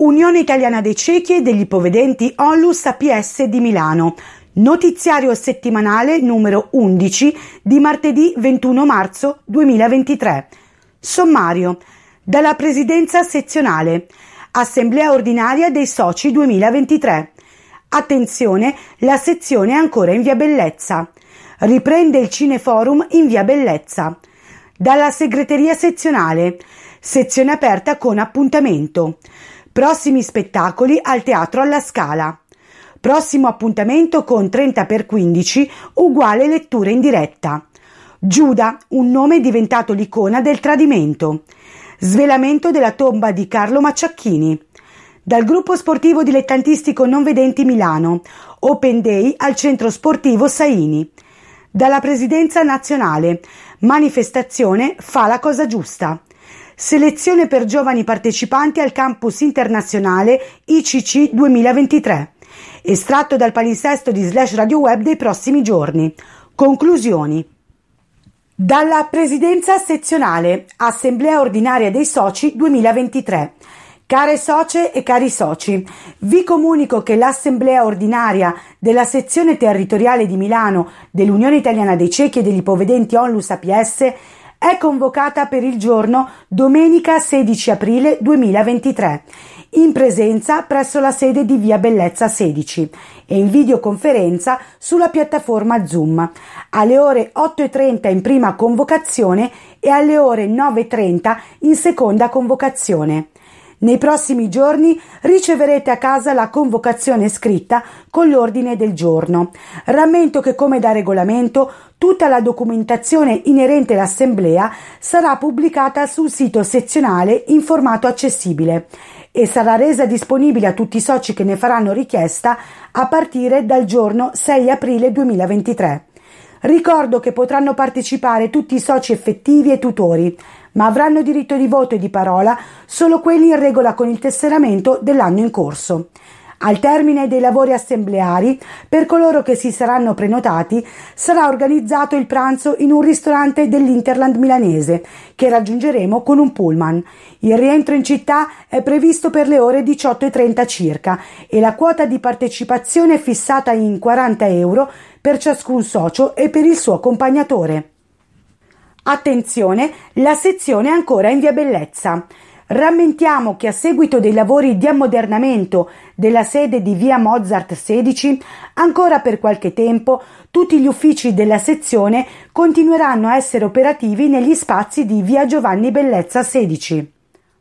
Unione Italiana dei Ciechi e degli Ipovedenti Onlus APS di Milano. Notiziario settimanale numero 11 di martedì 21 marzo 2023. Sommario. Dalla Presidenza Sezionale. Assemblea ordinaria dei soci 2023. Attenzione, la sezione è ancora in via Bellezza. Riprende il Cineforum in via Bellezza. Dalla Segreteria Sezionale. Sezione aperta con appuntamento. Prossimi spettacoli al Teatro alla Scala. Prossimo appuntamento con 30x15 uguale letture in diretta. Giuda, un nome diventato l'icona del tradimento. Svelamento della tomba di Carlo Macciacchini. Dal gruppo sportivo dilettantistico non vedenti Milano. Open Day al centro sportivo Saini. Dalla Presidenza Nazionale. Manifestazione Fa la cosa giusta. Selezione per giovani partecipanti al campus internazionale ICC 2023. Estratto dal palinsesto di /radio web dei prossimi giorni. Conclusioni. Dalla Presidenza Sezionale. Assemblea ordinaria dei soci 2023. Care socie e cari soci, vi comunico che l'Assemblea ordinaria della sezione territoriale di Milano dell'Unione Italiana dei Ciechi e degli Ipovedenti Onlus APS è convocata per il giorno domenica 16 aprile 2023, in presenza presso la sede di via Bellezza 16 e in videoconferenza sulla piattaforma Zoom, alle ore 8:30 in prima convocazione e alle ore 9:30 in seconda convocazione. Nei prossimi giorni riceverete a casa la convocazione scritta con l'ordine del giorno. Rammento che, come da regolamento, tutta la documentazione inerente all'assemblea sarà pubblicata sul sito sezionale in formato accessibile e sarà resa disponibile a tutti i soci che ne faranno richiesta a partire dal giorno 6 aprile 2023. Ricordo che potranno partecipare tutti i soci effettivi e tutori, ma avranno diritto di voto e di parola solo quelli in regola con il tesseramento dell'anno in corso. Al termine dei lavori assembleari, per coloro che si saranno prenotati, sarà organizzato il pranzo in un ristorante dell'Interland milanese, che raggiungeremo con un pullman. Il rientro in città è previsto per le ore 18:30 circa e la quota di partecipazione è fissata in 40 euro per ciascun socio e per il suo accompagnatore. Attenzione, la sezione è ancora in via Bellezza. Rammentiamo che a seguito dei lavori di ammodernamento della sede di via Mozart 16, ancora per qualche tempo tutti gli uffici della sezione continueranno a essere operativi negli spazi di via Giovanni Bellezza 16.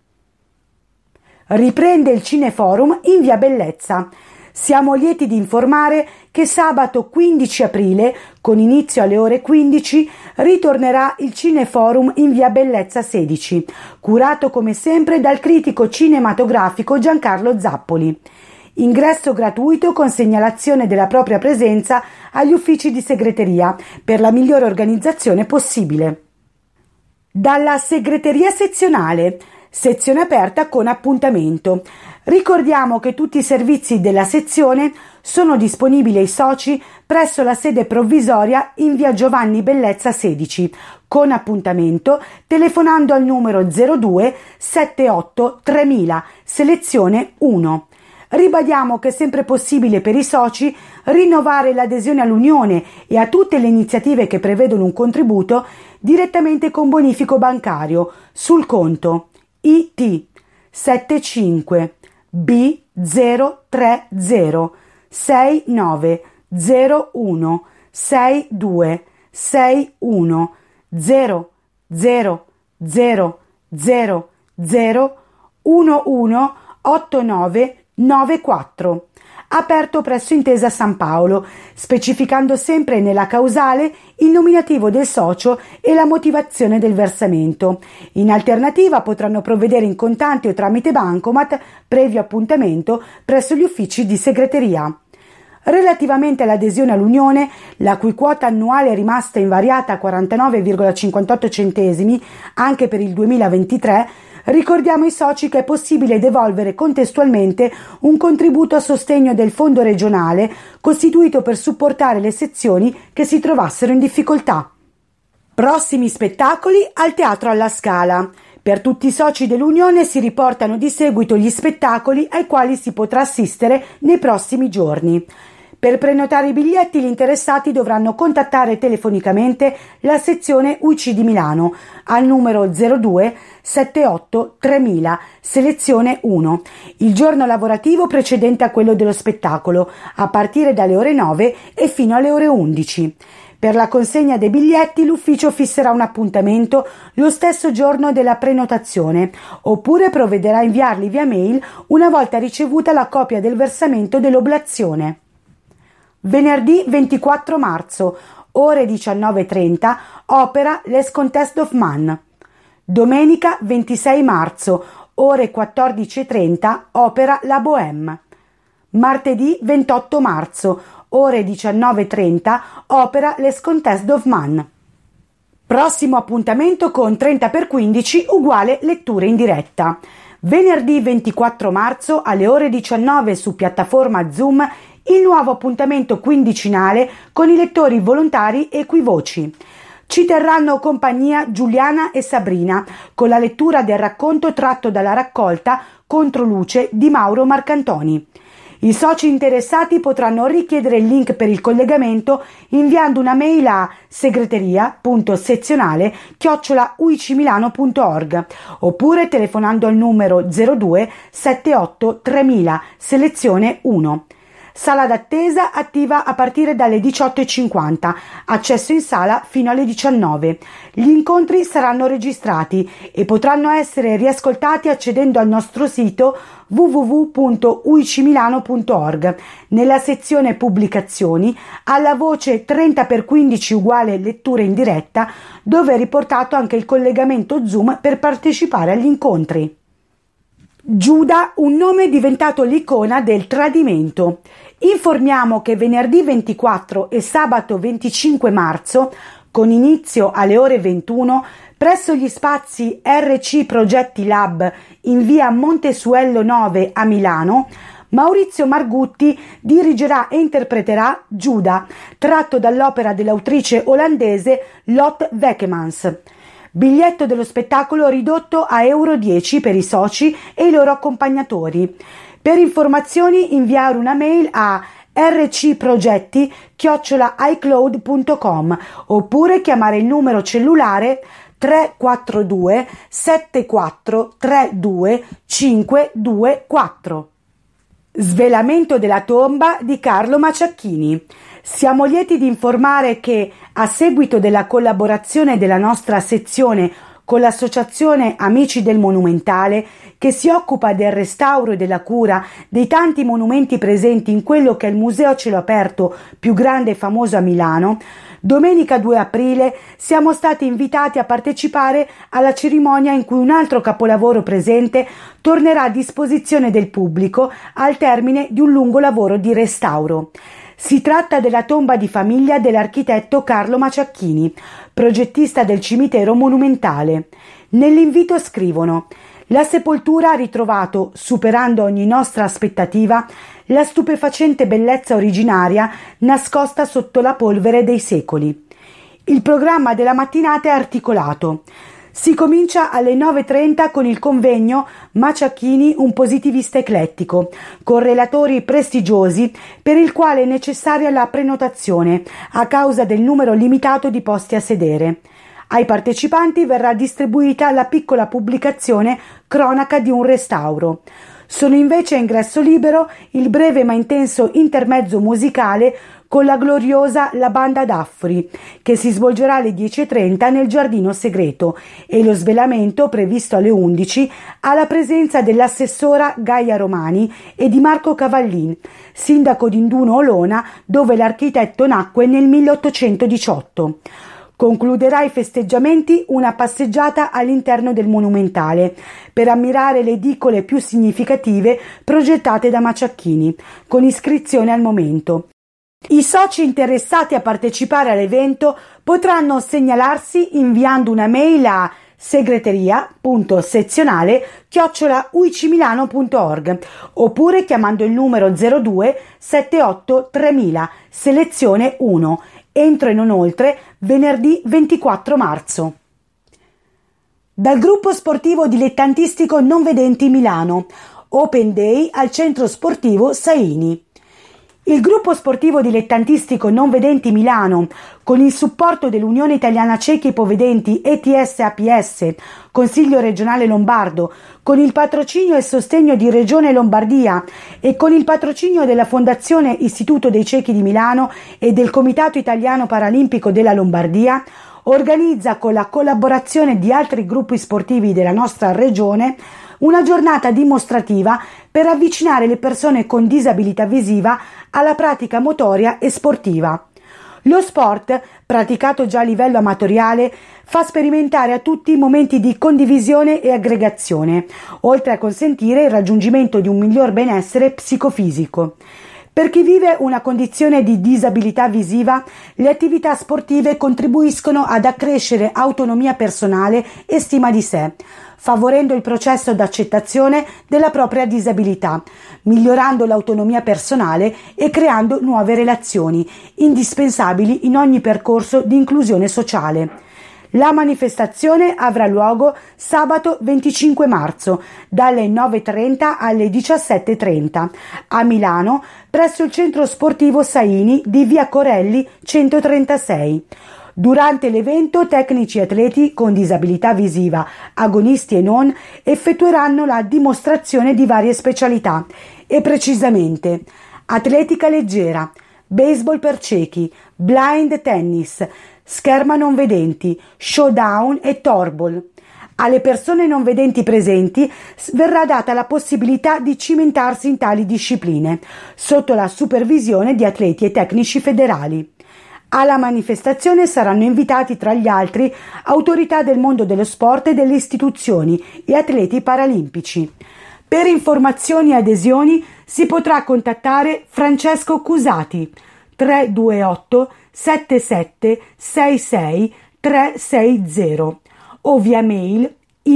Riprende il Cineforum in via Bellezza. Siamo lieti di informare che sabato 15 aprile, con inizio alle ore 15, ritornerà il Cineforum in via Bellezza 16, curato come sempre dal critico cinematografico Giancarlo Zappoli. Ingresso gratuito con segnalazione della propria presenza agli uffici di segreteria per la migliore organizzazione possibile. Dalla Segreteria Sezionale. Sezione aperta con appuntamento. Ricordiamo che tutti i servizi della sezione sono disponibili ai soci presso la sede provvisoria in via Giovanni Bellezza 16 con appuntamento telefonando al numero 02 78 3000 selezione 1. Ribadiamo che è sempre possibile per i soci rinnovare l'adesione all'Unione e a tutte le iniziative che prevedono un contributo direttamente con bonifico bancario sul conto IT 75 B030 6901 62 61 000 118994, aperto presso Intesa San Paolo, specificando sempre nella causale il nominativo del socio e la motivazione del versamento. In alternativa potranno provvedere in contanti o tramite bancomat, previo appuntamento, presso gli uffici di segreteria. Relativamente all'adesione all'Unione, la cui quota annuale è rimasta invariata a 49,58 centesimi anche per il 2023, ricordiamo ai soci che è possibile devolvere contestualmente un contributo a sostegno del fondo regionale costituito per supportare le sezioni che si trovassero in difficoltà. Prossimi spettacoli al Teatro alla Scala. Per tutti i soci dell'Unione si riportano di seguito gli spettacoli ai quali si potrà assistere nei prossimi giorni. Per prenotare i biglietti, gli interessati dovranno contattare telefonicamente la sezione UIC di Milano al numero 02 78 3000 selezione 1 il giorno lavorativo precedente a quello dello spettacolo, a partire dalle ore 9 e fino alle ore 11. Per la consegna dei biglietti l'ufficio fisserà un appuntamento lo stesso giorno della prenotazione, oppure provvederà a inviarli via mail una volta ricevuta la copia del versamento dell'oblazione. Venerdì 24 marzo, ore 19:30, opera Les Contes d'Hoffmann. Domenica 26 marzo, ore 14:30, opera La Bohème. Martedì 28 marzo, ore 19:30, opera Les Contes d'Hoffmann. Prossimo appuntamento con 30x15 uguale letture in diretta. Venerdì 24 marzo alle ore 19 su piattaforma Zoom il nuovo appuntamento quindicinale con i lettori volontari equivoci. Ci terranno compagnia Giuliana e Sabrina con la lettura del racconto tratto dalla raccolta Controluce di Mauro Marcantoni. I soci interessati potranno richiedere il link per il collegamento inviando una mail a segreteria.sezionale@uicimilano.org oppure telefonando al numero 02 78 3000 selezione 1. Sala d'attesa attiva a partire dalle 18:50, accesso in sala fino alle 19. Gli incontri saranno registrati e potranno essere riascoltati accedendo al nostro sito www.uicimilano.org nella sezione pubblicazioni alla voce 30x15 uguale letture in diretta, dove è riportato anche il collegamento Zoom per partecipare agli incontri. Giuda, un nome diventato l'icona del tradimento. Informiamo che venerdì 24 e sabato 25 marzo, con inizio alle ore 21, presso gli spazi RC Progetti Lab in via Montesuello 9 a Milano, Maurizio Margutti dirigerà e interpreterà Giuda, tratto dall'opera dell'autrice olandese Lot Wekemans. Biglietto dello spettacolo ridotto a €10 per i soci e i loro accompagnatori. Per informazioni inviare una mail a rcprogetti@icloud.com oppure chiamare il numero cellulare 342 7432 524. Svelamento della tomba di Carlo Maciacchini. Siamo lieti di informare che, a seguito della collaborazione della nostra sezione con l'associazione Amici del Monumentale, che si occupa del restauro e della cura dei tanti monumenti presenti in quello che è il museo a cielo aperto più grande e famoso a Milano, domenica 2 aprile siamo stati invitati a partecipare alla cerimonia in cui un altro capolavoro presente tornerà a disposizione del pubblico al termine di un lungo lavoro di restauro. Si tratta della tomba di famiglia dell'architetto Carlo Maciacchini, progettista del cimitero monumentale. Nell'invito scrivono: la sepoltura ha ritrovato, superando ogni nostra aspettativa, la stupefacente bellezza originaria nascosta sotto la polvere dei secoli. Il programma della mattinata è articolato. Si comincia alle 9:30 con il convegno Maciacchini, un positivista eclettico, con relatori prestigiosi per il quale è necessaria la prenotazione a causa del numero limitato di posti a sedere. Ai partecipanti verrà distribuita la piccola pubblicazione Cronaca di un restauro. Sono invece a ingresso libero il breve ma intenso intermezzo musicale con la gloriosa La Banda d'Affori, che si svolgerà alle 10:30 nel Giardino Segreto, e lo svelamento, previsto alle 11, alla presenza dell'assessora Gaia Romani e di Marco Cavallin, sindaco di Induno Olona, dove l'architetto nacque nel 1818. Concluderà i festeggiamenti una passeggiata all'interno del monumentale per ammirare le edicole più significative progettate da Maciacchini, con iscrizione al momento. I soci interessati a partecipare all'evento potranno segnalarsi inviando una mail a segreteria.sezionale@uicimilano.org oppure chiamando il numero 02 78 3000 selezione 1 entro e non oltre venerdì 24 marzo. Dal gruppo sportivo dilettantistico non vedenti Milano, Open Day al centro sportivo Saini. Il gruppo sportivo dilettantistico non vedenti Milano, con il supporto dell'Unione Italiana Ciechi Ipovedenti ETS-APS, Consiglio regionale lombardo, con il patrocinio e sostegno di Regione Lombardia e con il patrocinio della Fondazione Istituto dei Ciechi di Milano e del Comitato Italiano Paralimpico della Lombardia, organizza con la collaborazione di altri gruppi sportivi della nostra regione una giornata dimostrativa per avvicinare le persone con disabilità visiva alla pratica motoria e sportiva. Lo sport, praticato già a livello amatoriale, fa sperimentare a tutti momenti di condivisione e aggregazione, oltre a consentire il raggiungimento di un miglior benessere psicofisico. Per chi vive una condizione di disabilità visiva, le attività sportive contribuiscono ad accrescere autonomia personale e stima di sé, favorendo il processo d'accettazione della propria disabilità, migliorando l'autonomia personale e creando nuove relazioni, indispensabili in ogni percorso di inclusione sociale. La manifestazione avrà luogo sabato 25 marzo dalle 9:30 alle 17:30 a Milano presso il centro sportivo Saini di via Corelli 136. Durante l'evento tecnici e atleti con disabilità visiva, agonisti e non, effettueranno la dimostrazione di varie specialità e precisamente atletica leggera, baseball per ciechi, blind tennis, scherma non vedenti, showdown e torball. Alle persone non vedenti presenti verrà data la possibilità di cimentarsi in tali discipline, sotto la supervisione di atleti e tecnici federali. Alla manifestazione saranno invitati tra gli altri autorità del mondo dello sport e delle istituzioni e atleti paralimpici. Per informazioni e adesioni si potrà contattare Francesco Cusati 328 77 66 360 o via mail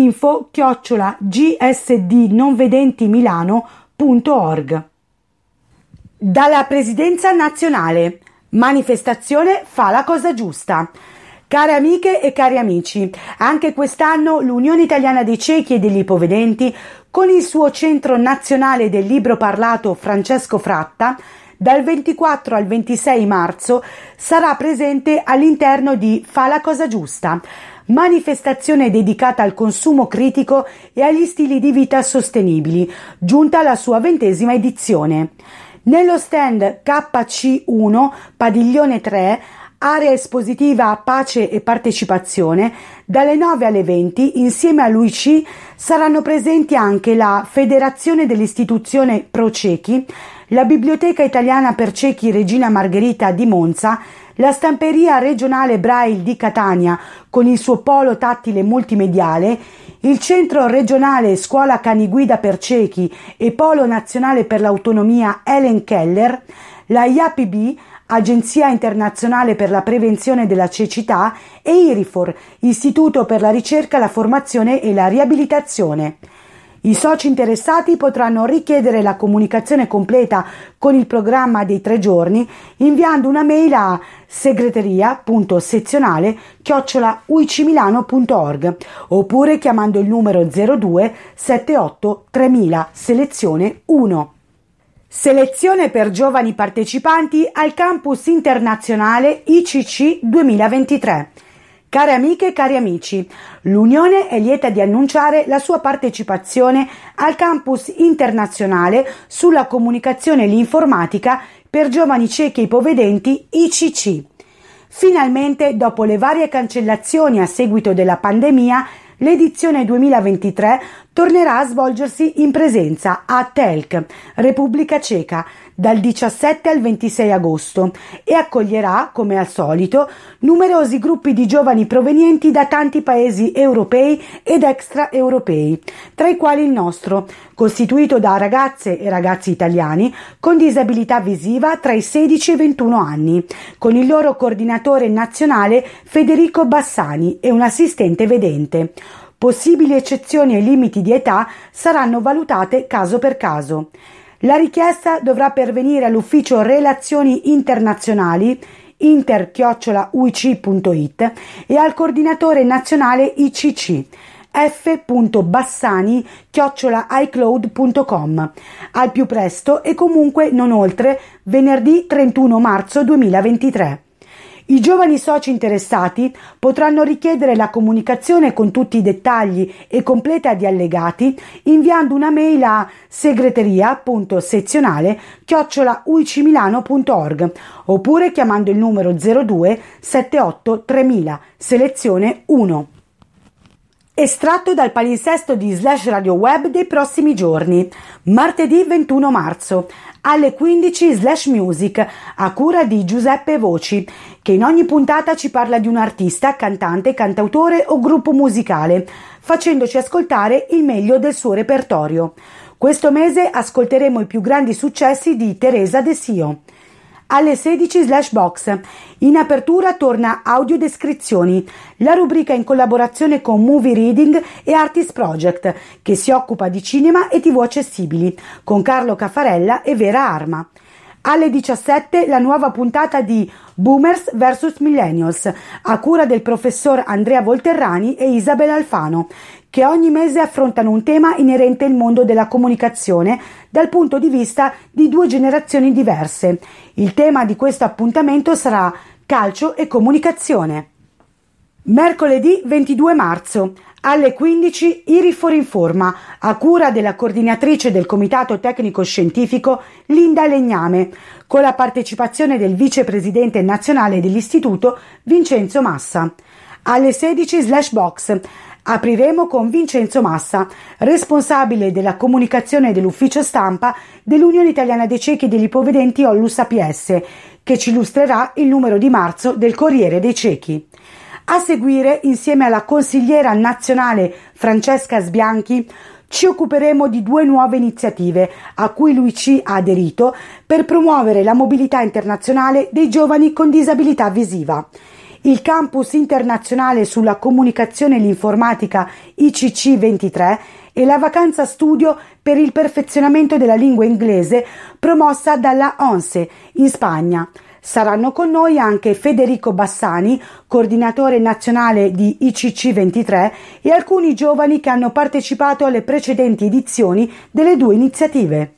info@gsdnonvedentimilano.org. Dalla Presidenza nazionale. Manifestazione Fa la cosa giusta. Care amiche e cari amici, anche quest'anno l'Unione Italiana dei Ciechi e degli Ipovedenti, con il suo Centro Nazionale del Libro Parlato Francesco Fratta, dal 24 al 26 marzo sarà presente all'interno di Fa la cosa giusta, manifestazione dedicata al consumo critico e agli stili di vita sostenibili, giunta alla sua 20ª edizione. Nello stand KC1, padiglione 3, area espositiva Pace e Partecipazione, dalle 9 alle 20, insieme a l'UIC, saranno presenti anche la Federazione dell'Istituzione Pro Ciechi, la Biblioteca Italiana per Ciechi Regina Margherita di Monza, la Stamperia Regionale Braille di Catania con il suo polo tattile multimediale, il Centro Regionale Scuola Caniguida per Ciechi e Polo Nazionale per l'Autonomia Helen Keller, la IAPB, Agenzia Internazionale per la Prevenzione della Cecità, e IRIFOR, Istituto per la Ricerca, la Formazione e la Riabilitazione. I soci interessati potranno richiedere la comunicazione completa con il programma dei 3 giorni inviando una mail a segreteria.sezionale@uicimilano.org oppure chiamando il numero 02 78 3000 selezione 1. Selezione per giovani partecipanti al Campus Internazionale ICC 2023. Care amiche e cari amici, l'Unione è lieta di annunciare la sua partecipazione al Campus Internazionale sulla comunicazione e l'informatica per giovani ciechi e ipovedenti ICC. Finalmente, dopo le varie cancellazioni a seguito della pandemia, l'edizione 2023 tornerà a svolgersi in presenza a Telk, Repubblica Ceca, dal 17 al 26 agosto e accoglierà, come al solito, numerosi gruppi di giovani provenienti da tanti paesi europei ed extraeuropei, tra i quali il nostro, costituito da ragazze e ragazzi italiani con disabilità visiva tra i 16 e i 21 anni, con il loro coordinatore nazionale Federico Bassani e un assistente vedente. Possibili eccezioni ai limiti di età saranno valutate caso per caso. La richiesta dovrà pervenire all'ufficio Relazioni Internazionali inter@uic.it e al coordinatore nazionale ICC. f.bassani@icloud.com. Al più presto e comunque non oltre venerdì 31 marzo 2023. I giovani soci interessati potranno richiedere la comunicazione con tutti i dettagli e completa di allegati inviando una mail a segreteria.sezionale@uicimilano.org oppure chiamando il numero 02 78 3000 selezione 1. Estratto dal palinsesto di Slash Radio Web dei prossimi giorni. Martedì 21 marzo alle 15 Slash Music a cura di Giuseppe Voci, che in ogni puntata ci parla di un artista, cantante, cantautore o gruppo musicale, facendoci ascoltare il meglio del suo repertorio. Questo mese ascolteremo i più grandi successi di Teresa De Sio. Alle 16 Slash Box. In apertura torna Audiodescrizioni, la rubrica in collaborazione con Movie Reading e Artist Project, che si occupa di cinema e TV accessibili, con Carlo Caffarella e Vera Arma. Alle 17 la nuova puntata di Boomers vs Millennials, a cura del professor Andrea Volterrani e Isabel Alfano, che ogni mese affrontano un tema inerente al mondo della comunicazione dal punto di vista di due generazioni diverse. Il tema di questo appuntamento sarà calcio e comunicazione. Mercoledì 22 marzo alle 15 Irifor Informa, a cura della coordinatrice del Comitato Tecnico Scientifico Linda Legname, con la partecipazione del vicepresidente nazionale dell'istituto Vincenzo Massa. Alle 16 Slash Box apriremo con Vincenzo Massa, responsabile della comunicazione dell'ufficio stampa dell'Unione Italiana dei Ciechi e degli Ipovedenti Onlus APS, che ci illustrerà il numero di marzo del Corriere dei Ciechi. A seguire, insieme alla consigliera nazionale Francesca Sbianchi, ci occuperemo di due nuove iniziative a cui l'UIC ha aderito per promuovere la mobilità internazionale dei giovani con disabilità visiva. Il campus internazionale sulla comunicazione e l'informatica ICC 23 e la vacanza studio per il perfezionamento della lingua inglese promossa dalla ONSE in Spagna. Saranno con noi anche Federico Bassani, coordinatore nazionale di ICC 23, e alcuni giovani che hanno partecipato alle precedenti edizioni delle due iniziative.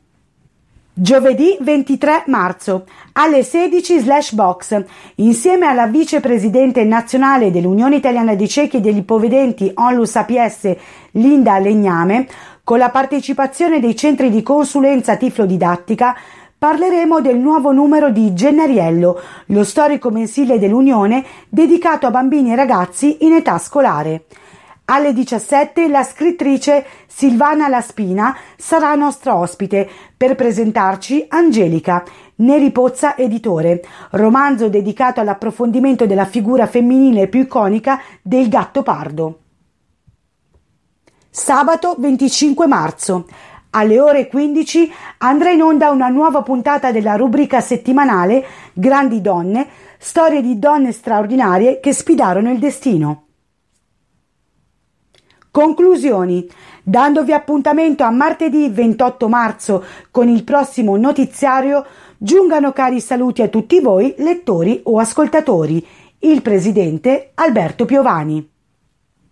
Giovedì 23 marzo alle 16 Slash Box, insieme alla vicepresidente nazionale dell'Unione Italiana dei Ciechi e degli Ipovedenti Onlus APS Linda Legname, con la partecipazione dei centri di consulenza tiflodidattica, parleremo del nuovo numero di Gennariello, lo storico mensile dell'Unione dedicato a bambini e ragazzi in età scolare. Alle 17 la scrittrice Silvana Laspina sarà nostra ospite per presentarci Angelica, Neri Pozza editore, romanzo dedicato all'approfondimento della figura femminile più iconica del Gattopardo. Sabato 25 marzo. Alle ore 15 andrà in onda una nuova puntata della rubrica settimanale Grandi donne, storie di donne straordinarie che sfidarono il destino. Conclusioni. Dandovi appuntamento a martedì 28 marzo con il prossimo notiziario, giungano cari saluti a tutti voi lettori o ascoltatori. Il presidente Alberto Piovani.